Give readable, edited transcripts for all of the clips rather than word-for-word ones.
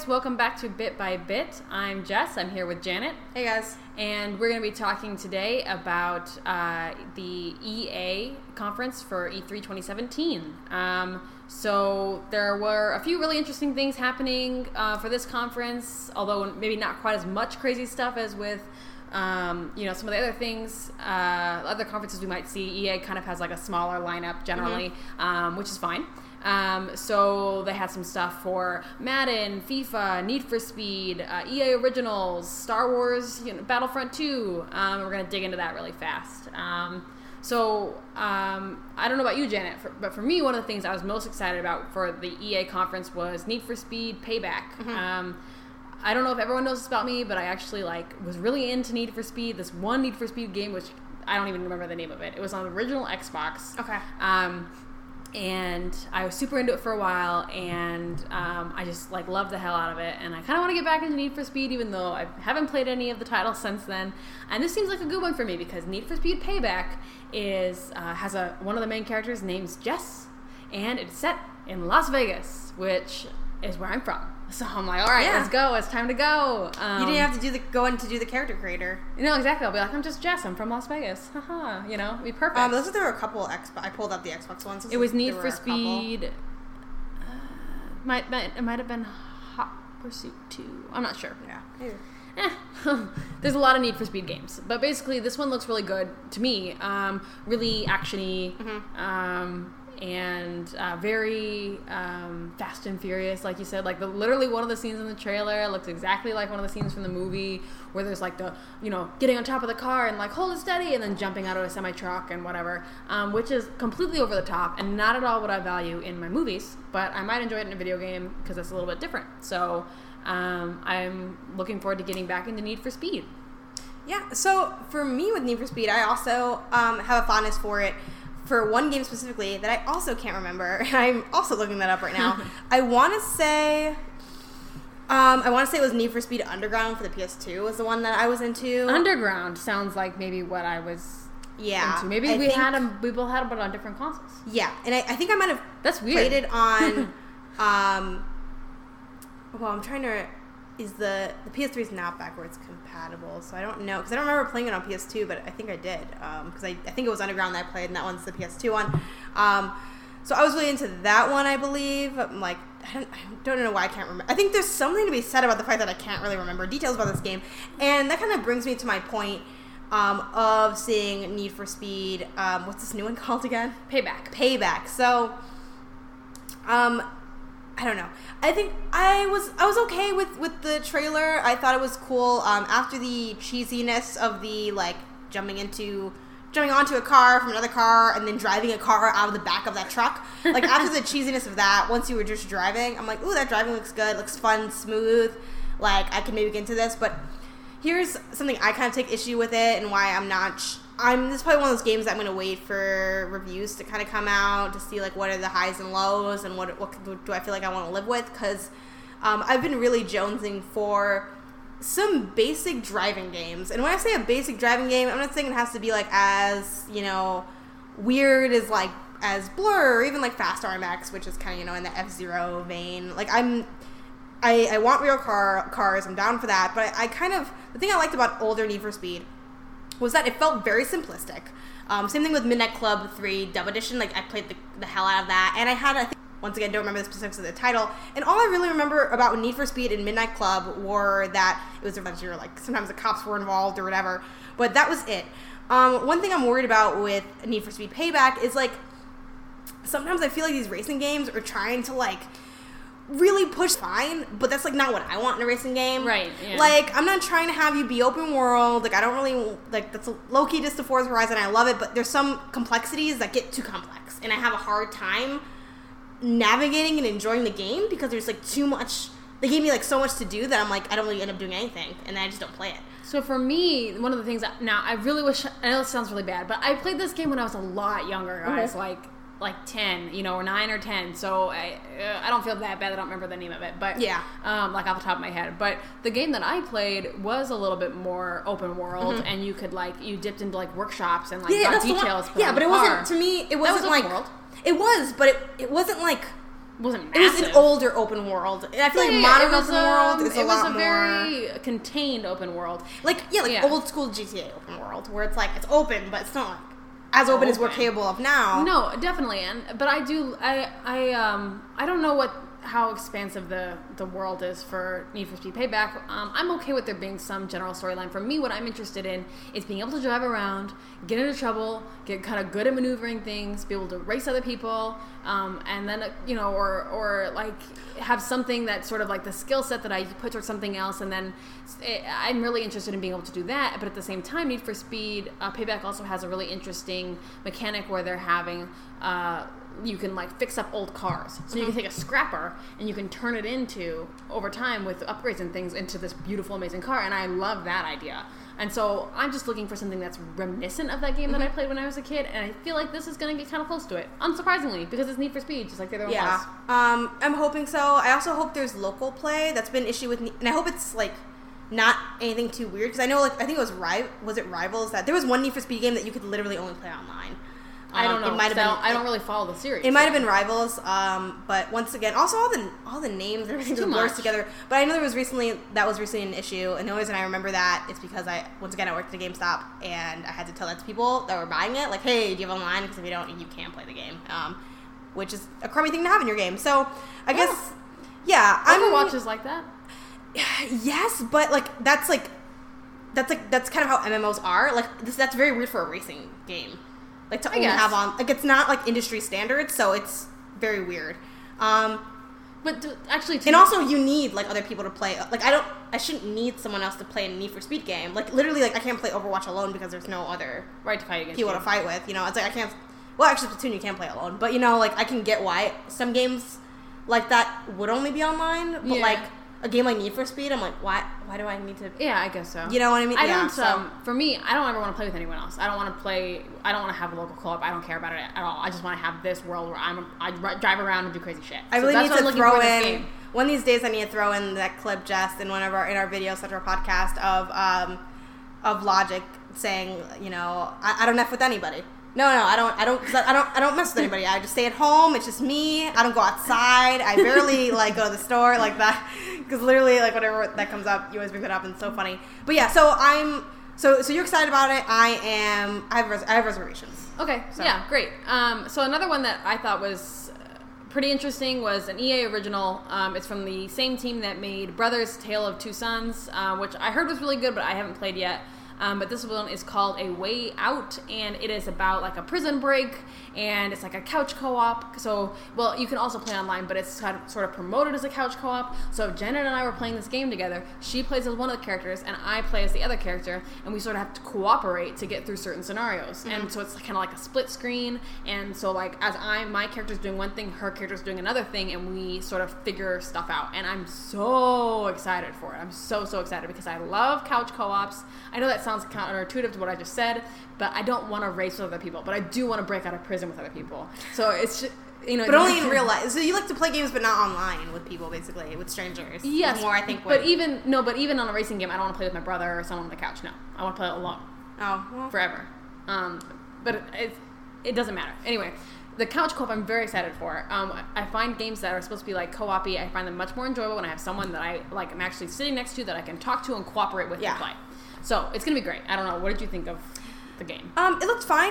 guys, welcome back to Bit by Bit. I'm Jess, I'm here with Janet. Hey guys. And we're going to be talking today about the EA conference for E3 2017. So there were a few really interesting things happening for this conference, although maybe not quite as much crazy stuff as with some of the other things, other conferences we might see. EA kind of has like a smaller lineup generally, which is fine. So they had some stuff for Madden, FIFA, Need for Speed, EA Originals, Star Wars, Battlefront 2. We're going to dig into that really fast. I don't know about you, Janet, but for me, one of the things I was most excited about for the EA conference was Need for Speed Payback. I don't know if everyone knows this about me, but I actually was really into Need for Speed. This one Need for Speed game, which I don't even remember the name of it. It was on the original Xbox. Okay. And I was super into it for a while, and I just loved the hell out of it. And I kind of want to get back into Need for Speed, even though I haven't played any of the titles since then. And this seems like a good one for me because Need for Speed Payback has one of the main characters named Jess, and it's set in Las Vegas, which is where I'm from. So I'm like, all right, let's go. It's time to go. You didn't have to go in to do the character creator. No, exactly. I'll be like, I'm just Jess. I'm from Las Vegas. Haha. It'd be perfect. Looks like there were a couple I pulled up the Xbox ones. It was Need for Speed. It might have been Hot Pursuit 2. I'm not sure. Yeah. There's a lot of Need for Speed games, but basically this one looks really good to me. Really actiony. And very Fast and Furious, like you said. Literally one of the scenes in the trailer looks exactly like one of the scenes from the movie, where there's getting on top of the car and hold it steady, and then jumping out of a semi truck and whatever, which is completely over the top and not at all what I value in my movies. But I might enjoy it in a video game because it's a little bit different. So I'm looking forward to getting back into Need for Speed. Yeah. So for me with Need for Speed, I also have a fondness for it. For one game specifically that I also can't remember, I'm also looking that up right now. I want to say it was Need for Speed Underground for the PS2 was the one that I was into. Underground sounds like maybe what I was into. Maybe we both had them, but on different consoles. Yeah, and I think I might have played it on. I'm trying to. Is the PS3 is not backwards compatible, so I don't know, because I don't remember playing it on PS2, but I think I did, because I think it was Underground that I played, and that one's the PS2 one. So I was really into that one, I believe. I don't know why I can't remember. I think there's something to be said about the fact that I can't really remember details about this game, and that kind of brings me to my point of seeing Need for Speed. What's this new one called again? Payback. So, I don't know. I think I was okay with the trailer. I thought it was cool. After the cheesiness of the jumping onto a car from another car and then driving a car out of the back of that truck. After the cheesiness of that, once you were just driving, I'm like, ooh, that driving looks good, looks fun, smooth. I can maybe get into this. But here's something I kind of take issue with it and why I'm not. This is probably one of those games that I'm going to wait for reviews to kind of come out to see what are the highs and lows and what do I feel like I want to live with, because I've been really jonesing for some basic driving games. And when I say a basic driving game, I'm not saying it has to be as weird as Blur or even Fast RMX, which is kind of in the F-Zero vein. I want real cars. I'm down for that. But the thing I liked about older Need for Speed was that it felt very simplistic. Same thing with Midnight Club 3 Dub Edition. I played the hell out of that. And I think, once again, don't remember the specifics of the title. And all I really remember about Need for Speed and Midnight Club were that it was adventure, sometimes the cops were involved or whatever. But that was it. One thing I'm worried about with Need for Speed Payback is, sometimes I feel like these racing games are trying to, really push fine, but that's not what I want in a racing game. Right. Yeah. I'm not trying to have you be open world. I don't really that's low-key just the Forza Horizon. I love it, but there's some complexities that get too complex, and I have a hard time navigating and enjoying the game because there's too much. They gave me so much to do that I'm I don't really end up doing anything, and then I just don't play it. So for me, one of the things now I really wish, I know this sounds really bad, but I played this game when I was a lot younger. I was 10, or 9 or 10. So I don't feel that bad. I don't remember the name of it, but yeah, off the top of my head. But the game that I played was a little bit more open world, and you could you dipped into workshops and got details. But it wasn't, to me. It wasn't open world. It was, but it wasn't wasn't It was massive. an older open world. And I feel like modern open world is a lot more... very contained open world. Like old school GTA open world, where it's like, it's open, but it's not like as open as we're capable of now. No, definitely. But I don't know how expansive the world is for Need for Speed Payback. I'm okay with there being some general storyline. For me, what I'm interested in is being able to drive around, get into trouble, get kind of good at maneuvering things, be able to race other people, and then, or like have something that's sort of like the skill set that I put towards something else, and then I'm really interested in being able to do that. But at the same time, Need for Speed Payback also has a really interesting mechanic where they're having you can like fix up old cars. So you can take a scrapper and you can turn it into, over time with upgrades and things, into this beautiful, amazing car. And I love that idea. And so I'm just looking for something that's reminiscent of that game that I played when I was a kid. And I feel like this is going to get kind of close to it, unsurprisingly, because it's Need for Speed, just like the other one was. I'm hoping so. I also hope there's local play. That's been an issue with, and I hope it's like not anything too weird, because I know, like, I think it was it Rivals, that there was one Need for Speed game that you could literally only play online. I don't know. It might have been. I don't really follow the series. It might have been Rivals, but once again, also all the names, everything just blurs together. But I know that was recently an issue, and the only reason I remember that is because I worked at a GameStop, and I had to tell that to people that were buying it, like, hey, do you have online? Because if you don't, you can't play the game, which is a crummy thing to have in your game. So I guess, yeah, Overwatch is like that. Yes, but that's kind of how MMOs are. Like that's very weird for a racing game. Like to only have on, like, it's not like industry standard, so it's very weird. But and also you need like other people to play. Like I shouldn't need someone else to play a Need for Speed game. Like literally, like I can't play Overwatch alone because there's no other to fight against people to fight with. It's like I can't. Well, actually, Splatoon you can play alone, but like I can get why some games like that would only be online, but like a game like Need for Speed, I'm like, why do I need to? Yeah, I guess so. You know what I mean? I don't. For me, I don't ever want to play with anyone else. I don't want to have a local co-op. I don't care about it at all. I just want to have this world where I drive around and do crazy shit. I really need to throw in one of these days. I need to throw in that clip, Jess, in our videos, such our podcast of Logic saying, I don't F with anybody. No, I don't mess with anybody. I just stay at home. It's just me. I don't go outside. I barely go to the store like that, because literally whatever that comes up, you always bring it up, and it's so funny. But yeah, so so you're excited about it. I have reservations. Okay, so. Yeah, great. So another one that I thought was pretty interesting was an EA original. It's from the same team that made Brothers: Tale of Two Sons, which I heard was really good, but I haven't played yet. But this one is called A Way Out, and it is about like a prison break, and it's like a couch co-op. So, well, you can also play online, but it's kind of, sort of promoted as a couch co-op. So Janet and I were playing this game together. She plays as one of the characters, and I play as the other character, and we sort of have to cooperate to get through certain scenarios. Mm-hmm. And so it's kind of like a split screen, and so like as my character's doing one thing, her character's doing another thing, and we sort of figure stuff out. And I'm so excited for it. I'm so excited because I love couch co-ops. I know that sounds counterintuitive to what I just said, but I don't want to race with other people, but I do want to break out of prison with other people. So it's just, but only in real life. So you like to play games, but not online with people, basically, with strangers. Yes, more I think. But even on a racing game, I don't want to play with my brother or someone on the couch. No, I want to play it alone. Oh, well. Forever. But it doesn't matter. Anyway, the couch co-op I'm very excited for. I find games that are supposed to be like co-op-y, I find them much more enjoyable when I have someone that I like. I'm actually sitting next to that I can talk to and cooperate with and play. So it's gonna be great. I don't know. What did you think of the game? It looked fine.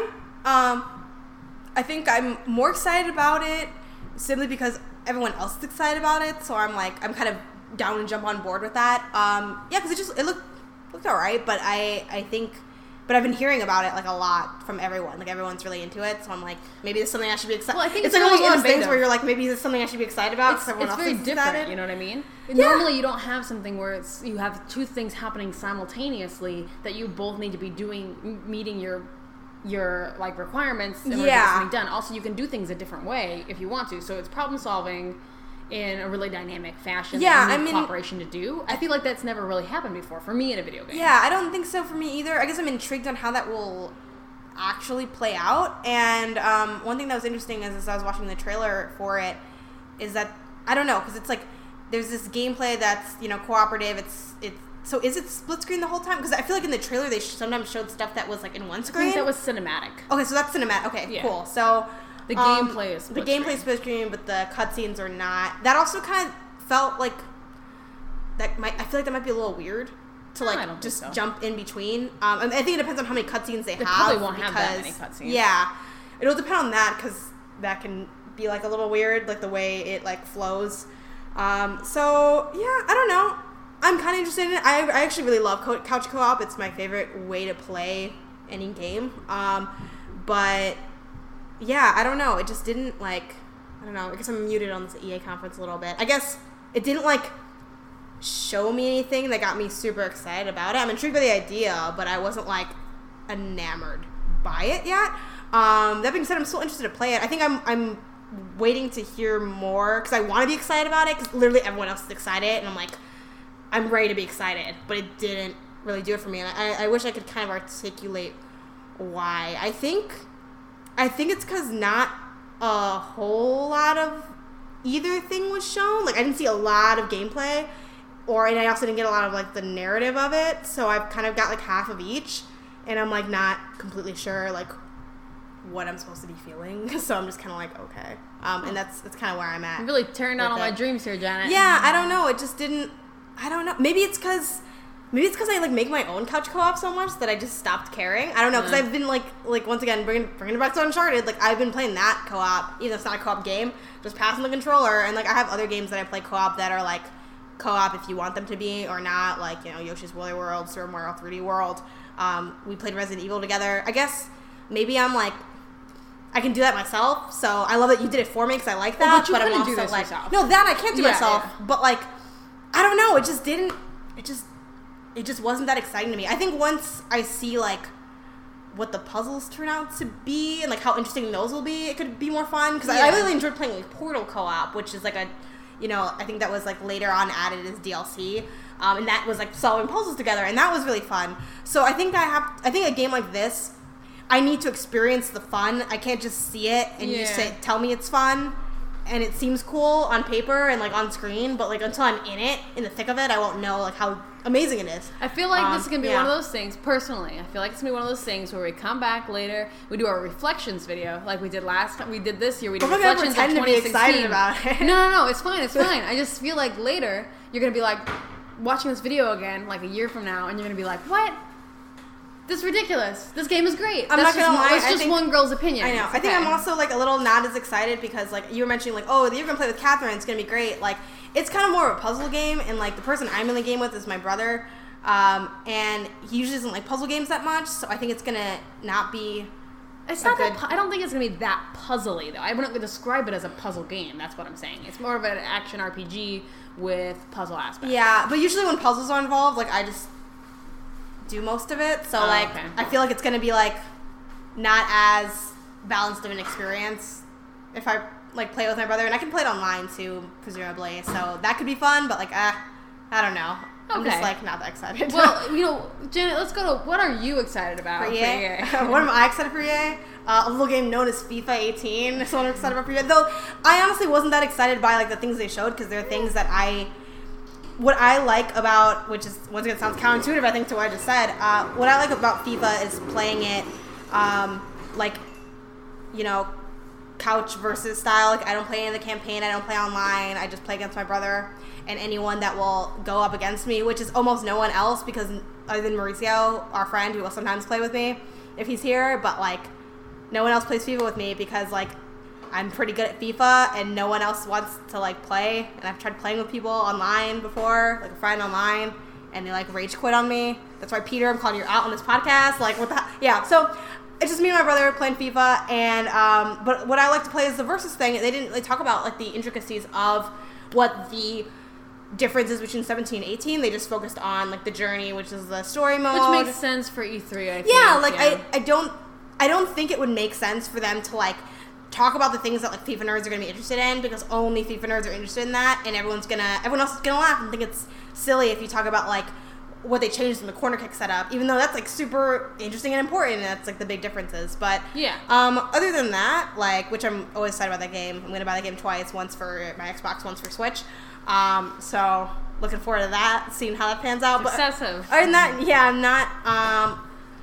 I think I'm more excited about it simply because everyone else is excited about it. So I'm kind of down and jump on board with that. Yeah, because it looked alright, but But I've been hearing about it a lot from everyone. Everyone's really into it, so I'm maybe it's something I should be excited. Well, I think it's one of those things where you're maybe it's something I should be excited about. It's very different. You know what I mean? Yeah. Normally, you don't have something where you have two things happening simultaneously that you both need to be doing, meeting your requirements in order to get something done. Also, you can do things a different way if you want to. So it's problem solving in a really dynamic fashion. Yeah, I mean, cooperation to do. I feel like that's never really happened before for me in a video game. Yeah, I don't think so for me either. I guess I'm intrigued on how that will actually play out. And one thing that was interesting is as I was watching the trailer for it, is that I don't know, because it's there's this gameplay that's cooperative. So is it split screen the whole time? Because I feel like in the trailer they sometimes showed stuff that was in one screen. I think that was cinematic. Okay, so that's cinematic. Okay, cool. So The gameplay is split the gameplay screen. split screen, but the cutscenes are not. That also kind of felt like I feel like that might be a little weird to I like don't just think so. jump in between. And I think it depends on how many cutscenes they have. probably won't have that many cutscenes. Yeah, it'll depend on that because that can be like a little weird, like the way it like flows. So yeah, I don't know. I'm kind of interested in it. I actually really love couch co-op. It's my favorite way to play any game. But yeah, I don't know. It just didn't like. I don't know. I guess I'm muted on this EA conference a little bit. I guess it didn't like show me anything that got me super excited about it. I'm intrigued by the idea, but I wasn't like enamored by it yet. That being said, I'm still interested to play it. I think I'm waiting to hear more because I want to be excited about it because literally everyone else is excited and I'm like, I'm ready to be excited, but it didn't really do it for me. And I wish I could kind of articulate why. I think it's because not a whole lot of either thing was shown. Like I didn't see a lot of gameplay, and I also didn't get a lot of like the narrative of it. So I've kind of got like half of each, and I'm like not completely sure like what I'm supposed to be feeling. So I'm just kind of like okay, and that's kind of where I'm at. You're really tearing down all my dreams here, Janet. Yeah, I don't know. It just didn't. I don't know. Maybe it's because I like make my own couch co-op so much that I just stopped caring. I don't know because I've been like once again bringing it back to Uncharted. Like I've been playing that co-op, even though it's not a co-op game, just passing the controller. And like I have other games that I play co-op that are like co-op if you want them to be or not. Like Yoshi's Woolly World, Super Mario 3D World. We played Resident Evil together. I guess maybe I'm like. I can do that myself, so I love that you did it for me because I like that. But I'm couldn't also do this like, yourself. no, that I can't do myself. Yeah. But like, I don't know. It just didn't. It just wasn't that exciting to me. I think once I see like what the puzzles turn out to be and like how interesting those will be, it could be more fun. Because I really enjoyed playing like Portal co-op, which is like a, I think that was like later on added as DLC. And that was like solving puzzles together, and that was really fun. So I think a game like this. I need to experience the fun. I can't just see it and you just tell me it's fun and it seems cool on paper and like on screen, but like until I'm in it, in the thick of it, I won't know like how amazing it is. I feel like this is going to be one of those things, personally. I feel like it's going to be one of those things where we come back later, we do our reflections video like we did last time. We did this year. We did reflections of 2016. To be excited about it. No. It's fine. It's fine. I just feel like later you're going to be like watching this video again like a year from now and you're going to be like, what? This is ridiculous. This game is great. I'm not gonna lie. It's just one girl's opinion. I know. Okay. I think I'm also like a little not as excited because like you were mentioning like, oh, you're gonna play with Catherine. It's gonna be great. Like it's kind of more of a puzzle game, and like the person I'm in the game with is my brother, and he usually doesn't like puzzle games that much. So I think it's gonna not be. It's not that. I don't think it's gonna be that puzzly though. I wouldn't describe it as a puzzle game. That's what I'm saying. It's more of an action RPG with puzzle aspects. Yeah, but usually when puzzles are involved, like I just do most of it, so like okay. I feel like it's gonna be like not as balanced of an experience if I like play with my brother, and I can play it online too, presumably. So that could be fun, but like I don't know. I'm just like not that excited. Well, Janet, let's go to what are you excited about for EA? What am I excited for EA? A little game known as FIFA 18. That's what I'm excited about for EA. Though I honestly wasn't that excited by like the things they showed because there are things that what I like about, which is once again sounds counterintuitive, I think, to what I just said. What I like about FIFA is playing it, couch versus style. Like I don't play in the campaign, I don't play online. I just play against my brother and anyone that will go up against me, which is almost no one else because other than Mauricio, our friend, who will sometimes play with me if he's here, but like no one else plays FIFA with me because like I'm pretty good at FIFA and no one else wants to like play, and I've tried playing with people online before, like a friend online, and they like rage quit on me. That's why, Peter, I'm calling you out on this podcast. Like what the so it's just me and my brother playing FIFA, and but what I like to play is the versus thing. They didn't really talk about like the intricacies of what the differences between 17 and 18. They just focused on like the journey, which is the story mode, which makes sense for E3. I think. Yeah, like I don't think it would make sense for them to like talk about the things that like FIFA nerds are going to be interested in, because only FIFA nerds are interested in that, and everyone else is going to laugh and think it's silly if you talk about like what they changed in the corner kick setup, even though that's like super interesting and important, and that's like the big differences. But yeah, other than that, like, which I'm always excited about that game. I'm going to buy that game twice, once for my Xbox, once for Switch. So looking forward to that, seeing how that pans out. Excessive. But other than that, yeah, I'm not.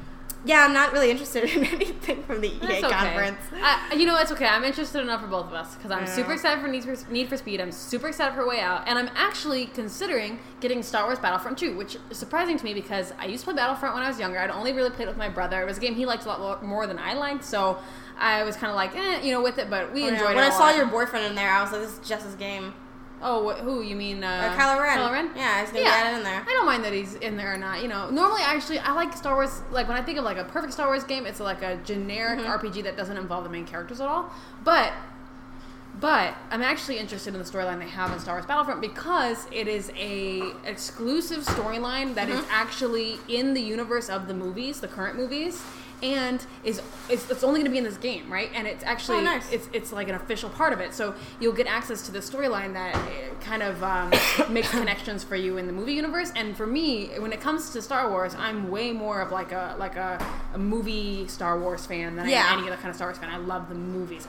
Yeah, I'm not really interested in anything from the EA conference. It's okay. I'm interested enough for both of us because I'm super excited for Need for Speed. I'm super excited for Way Out, and I'm actually considering getting Star Wars Battlefront 2, which is surprising to me because I used to play Battlefront when I was younger. I'd only really played it with my brother. It was a game he liked a lot more than I liked, so I was kind of like, with it, but we enjoyed it. When I saw your boyfriend in there, I was like, this is just his game. Oh, who? You mean Kylo Ren? Kylo Ren? Yeah, he's gonna be added in there. I don't mind that he's in there or not. Normally, I like Star Wars. Like when I think of like a perfect Star Wars game, it's like a generic RPG that doesn't involve the main characters at all. But I'm actually interested in the storyline they have in Star Wars Battlefront because it is a exclusive storyline that is actually in the universe of the movies, the current movies. And it's only going to be in this game, right? And it's actually it's like an official part of it. So you'll get access to the storyline that kind of makes connections for you in the movie universe. And for me, when it comes to Star Wars, I'm way more of like a movie Star Wars fan than I am any other kind of Star Wars fan. I love the movies.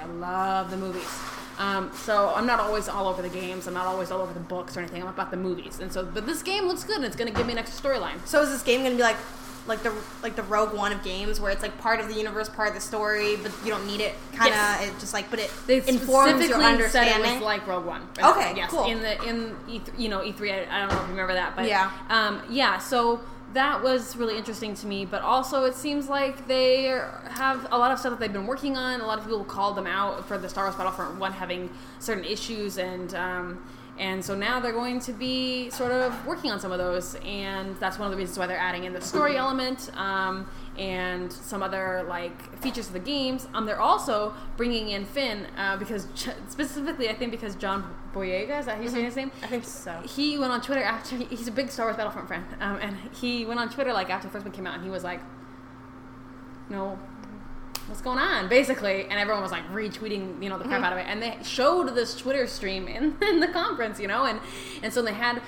So I'm not always all over the games. I'm not always all over the books or anything. I'm about the movies. But this game looks good, and it's going to give me an extra storyline. So is this game going to be like the Rogue One of games, where it's like part of the universe, part of the story, but you don't need it. It just like, but it informs your understanding. Said it was like Rogue One. Okay, yes, cool. In E3, I don't know if you remember that, but yeah. So that was really interesting to me, but also it seems like they have a lot of stuff that they've been working on. A lot of people called them out for the Star Wars Battlefront 1 having certain issues, and so now they're going to be sort of working on some of those, and that's one of the reasons why they're adding in the story element and some other like features of the games. They're also bringing in Finn because specifically, I think because John Boyega, is that how you say his name? I think so. He went on Twitter after he's a big Star Wars Battlefront fan, and he went on Twitter like after the first one came out, and he was like, "No, what's going on?" basically, and everyone was like retweeting the crap out of it, and they showed this Twitter stream in the conference, and so they had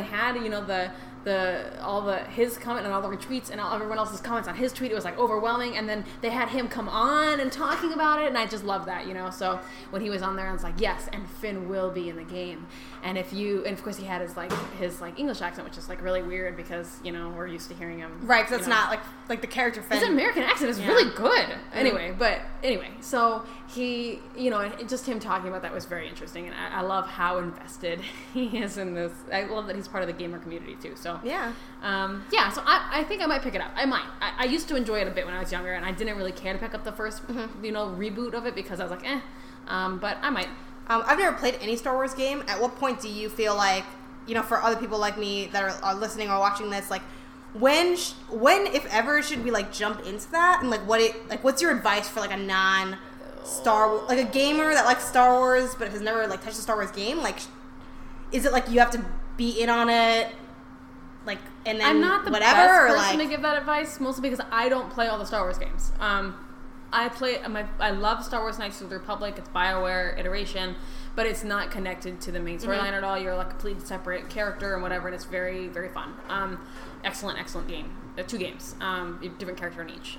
his comment and all the retweets and everyone else's comments on his tweet. It was like overwhelming, and then they had him come on and talking about it, and I just love that, so when he was on there, I was like, yes, and Finn will be in the game, and of course he had his English accent, which is like really weird because we're used to hearing him, right, because it's not like the character Finn. His American accent is really good. Anyway, so he, just him talking about that was very interesting, and I love how invested he is in this. I love that he's part of the gamer community too. So yeah. So I think I might pick it up. I might. I used to enjoy it a bit when I was younger, and I didn't really care to pick up the first, reboot of it because I was like, but I might. I've never played any Star Wars game. At what point do you feel like, for other people like me that are listening or watching this, like, when, if ever, should we like jump into that? And like, what's your advice for like a non-Star, like a gamer that likes Star Wars but has never like touched a Star Wars game? Like, is it like you have to be in on it? Like, and then I'm not the whatever, best or person like, to give that advice, mostly because I don't play all the Star Wars games. I love Star Wars Knights of the Republic. It's BioWare iteration, but it's not connected to the main storyline at all. You're like a completely separate character and whatever, and it's very, very fun. Excellent game. 2 games, different character in each.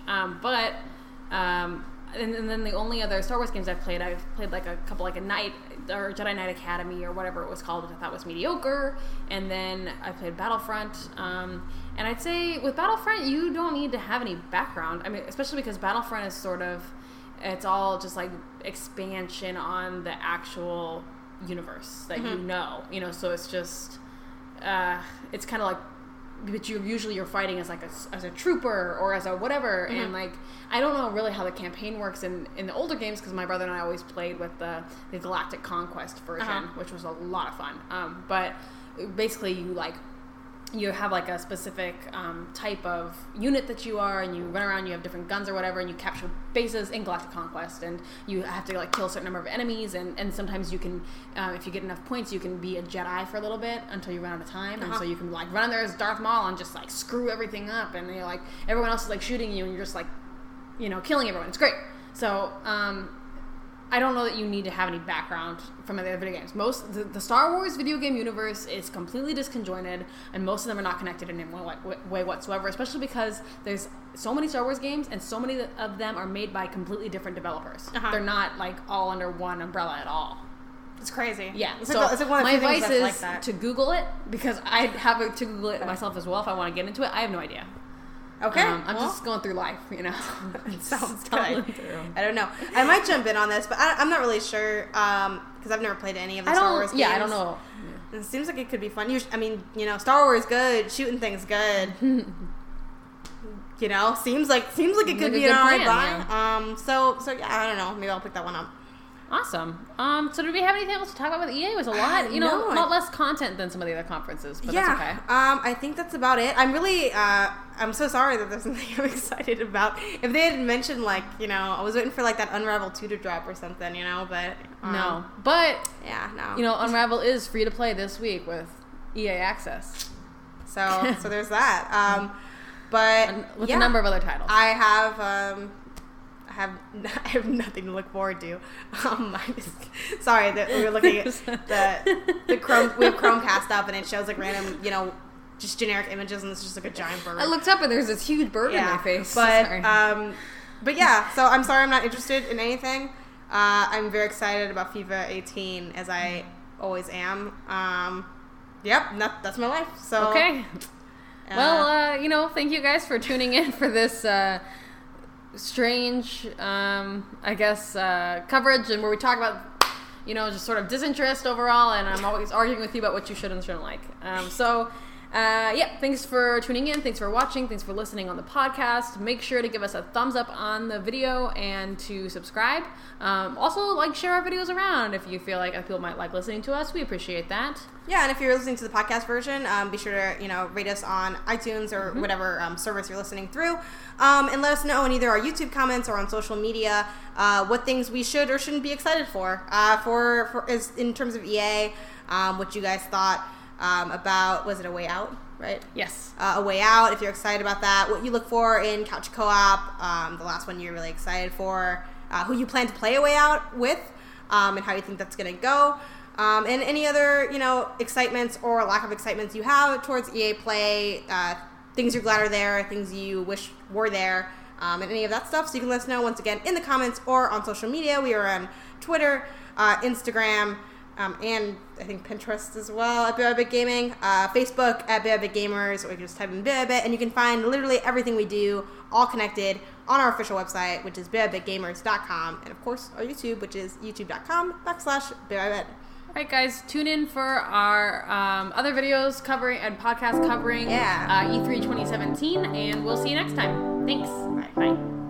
And then the only other Star Wars games I've played like a couple, like a Knight or Jedi Knight Academy or whatever it was called, which I thought was mediocre. And then I played Battlefront. And I'd say with Battlefront, you don't need to have any background. I mean, especially because Battlefront is it's all just like expansion on the actual universe that so it's just, it's kind of like, but you're fighting as like as a trooper or as a whatever, and like I don't know really how the campaign works in the older games because my brother and I always played with the Galactic Conquest version, which was a lot of fun. But basically you have like a specific type of unit that you are, and you run around, you have different guns or whatever, and you capture bases in Galactic Conquest, and you have to like kill a certain number of enemies, and sometimes you can, if you get enough points, you can be a Jedi for a little bit until you run out of time, and so you can like run in there as Darth Maul and just like screw everything up, and you're like, everyone else is like shooting you, and you're just like, killing everyone. It's great. So, I don't know that you need to have any background from other video games. The Star Wars video game universe is completely disconjointed, and most of them are not connected in any way whatsoever, especially because there's so many Star Wars games, and so many of them are made by completely different developers. They're not like all under one umbrella at all. It's crazy. Yeah. It's like one of my the advice is like that. to Google it, because I have to Google it myself as well if I want to get into it. I have no idea. Okay. I'm just going through life, Sounds Stumbling good. through. I don't know. I might jump in on this, but I'm not really sure because I've never played any of the Star Wars games. Yeah, I don't know. It seems like it could be fun. I mean, Star Wars good, shooting things good. Seems like it could be an alright buy. Yeah. So yeah, I don't know. Maybe I'll pick that one up. Awesome. So did we have anything else to talk about with EA? It was a lot. Not less content than some of the other conferences, but that's okay. I think that's about it. I'm really, I'm so sorry that there's something I'm excited about. If they had mentioned, I was waiting for, that Unravel 2 to drop or something, but... no. But... Yeah, no. Unravel is free to play this week with EA Access. So there's that. But, with a number of other titles. I have nothing to look forward to. Sorry that we were looking at the Chrome. We have Chromecast up, and it shows random, just generic images, and it's just a giant bird. I looked up, and there's this huge bird in my face. But but yeah. So I'm sorry, I'm not interested in anything. I'm very excited about FIFA 18, as I always am. Yep, that's my life. So okay. Well, thank you guys for tuning in for this. Strange, coverage, and where we talk about, just sort of disinterest overall, and I'm always arguing with you about what you should and shouldn't like. Thanks for tuning in, thanks for watching, thanks for listening on the podcast. Make sure to give us a thumbs up on the video and to subscribe. Also, share our videos around if you feel like people might like listening to us. We appreciate that. Yeah, and if you're listening to the podcast version, be sure to, rate us on iTunes or whatever service you're listening through. And let us know in either our YouTube comments or on social media what things we should or shouldn't be excited for in terms of EA, what you guys thought about, was it A Way Out, right? Yes. A Way Out, if you're excited about that, what you look for in Couch Co-op, the last one you're really excited for, who you plan to play A Way Out with, and how you think that's going to go. And any other, excitements or lack of excitements you have towards EA Play, things you're glad are there, things you wish were there, and any of that stuff. So you can let us know, once again, in the comments or on social media. We are on Twitter, Instagram, and I think Pinterest as well at BYBit Gaming, Facebook at BYBit Gamers, or you can just type in BYBit, and you can find literally everything we do, all connected, on our official website, which is BYBitGamers.com, and of course our YouTube, which is youtube.com/BYBit. All right, guys, tune in for our other videos covering and podcast covering E3 2017, and we'll see you next time. Thanks. Bye. Bye.